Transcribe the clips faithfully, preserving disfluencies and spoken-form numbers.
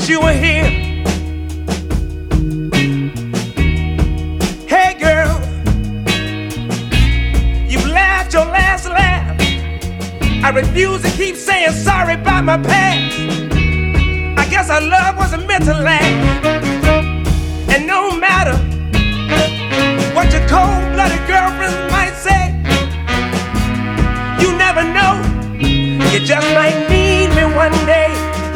you were here. Hey girl, you've laughed your last laugh. I refuse to keep saying sorry about my past. I guess our love wasn't meant to last. And no matter what your cold-blooded girlfriends might say, you never know, you just might need me one day.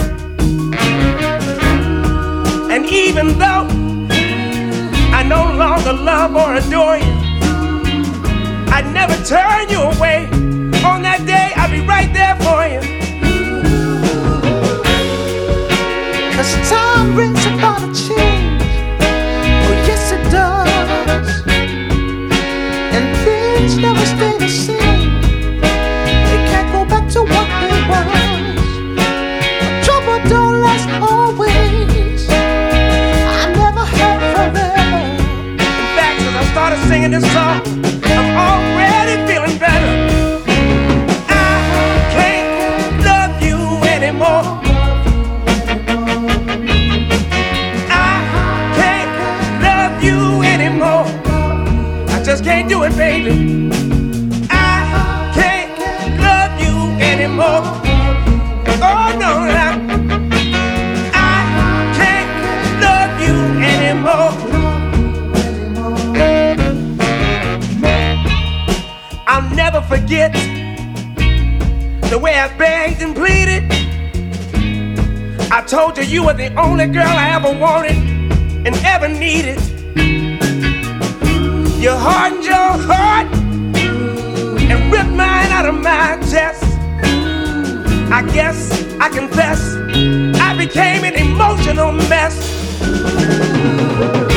And even though I no longer love or adore you, I'd never turn you away. On that day, I'll be right there for you. 'Cause time brings about a change. Oh yes it does. And things never stay the same. They can't go back to what they was. Trouble don't last always. I never had forever. In fact, as I started singing this song, I'm already feeling better. I can't love you anymore. I can't love you anymore. I just can't do it, baby. I can't love you anymore. Oh no, no. I can't love you anymore. I'll never forget the way I begged and pleaded. I told you you were the only girl I ever wanted and ever needed. You hardened your heart and ripped mine out of my chest. I guess I confess I became an emotional mess.